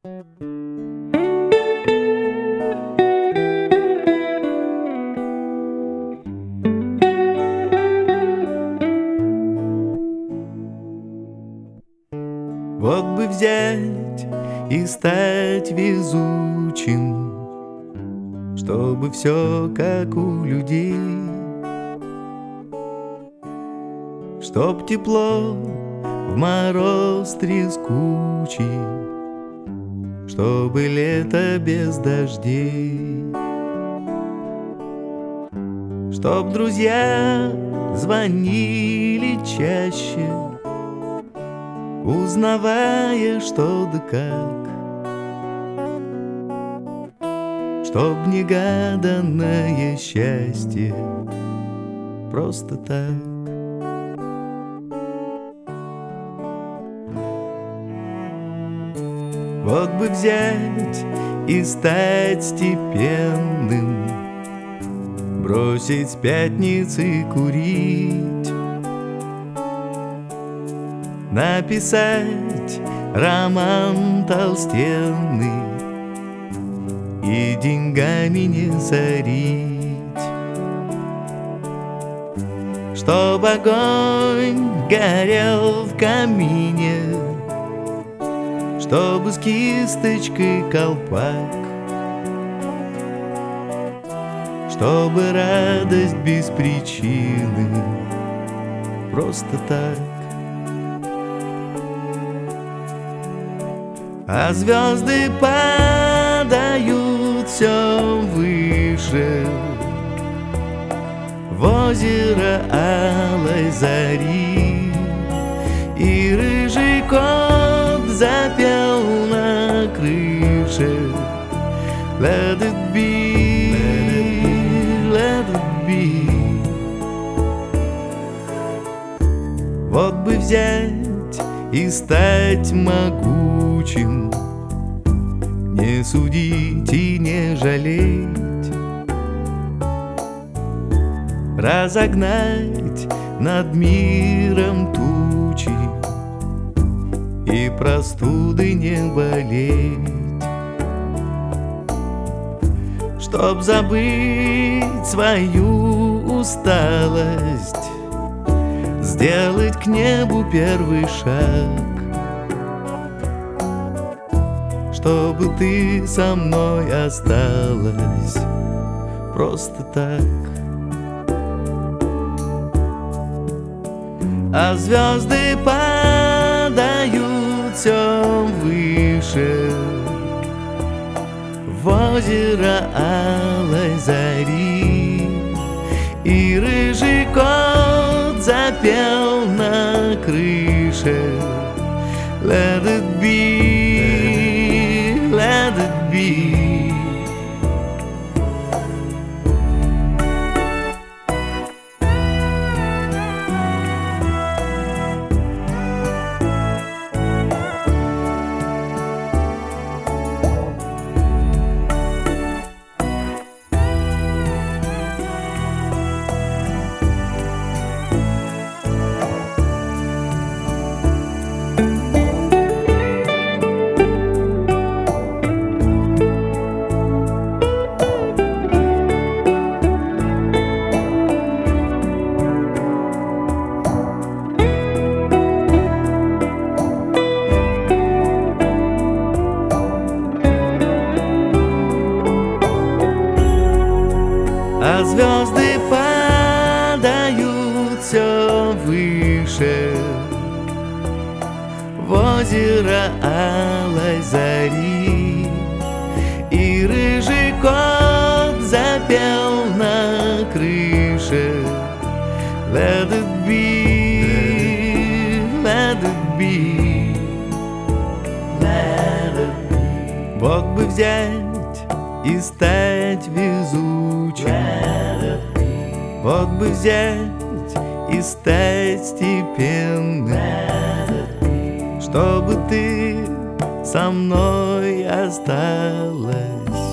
Вот бы взять и стать везучим, чтобы все как у людей, чтоб тепло в мороз трескучий, чтобы лето без дождей, чтоб друзья звонили чаще, узнавая, что да как, чтоб негаданное счастье просто так. Вот бы взять и стать степенным, бросить с пятницы курить, написать роман толстенный и деньгами не сорить, чтоб огонь горел в камине, чтобы с кисточкой колпак, чтобы радость без причины просто так. А звезды падают все выше в озеро алой зари, и рыжий кот запел на крыше Let it be, let it be. Вот бы взять и стать могучим, не судить и не жалеть, разогнать над миром тучи и простуды не болеть, чтоб забыть свою усталость, сделать к небу первый шаг, чтобы ты со мной осталась просто так. А звезды падают все выше в озеро алой зари, и рыжий кот запел на крыше Let it be, let it be. А звезды падают все выше в озеро алой зари, и рыжий кот запел на крыше Let it be, let it be, let it be. Вот бы взять и стать везучим, вот бы взять и стать степенным, чтобы ты со мной осталась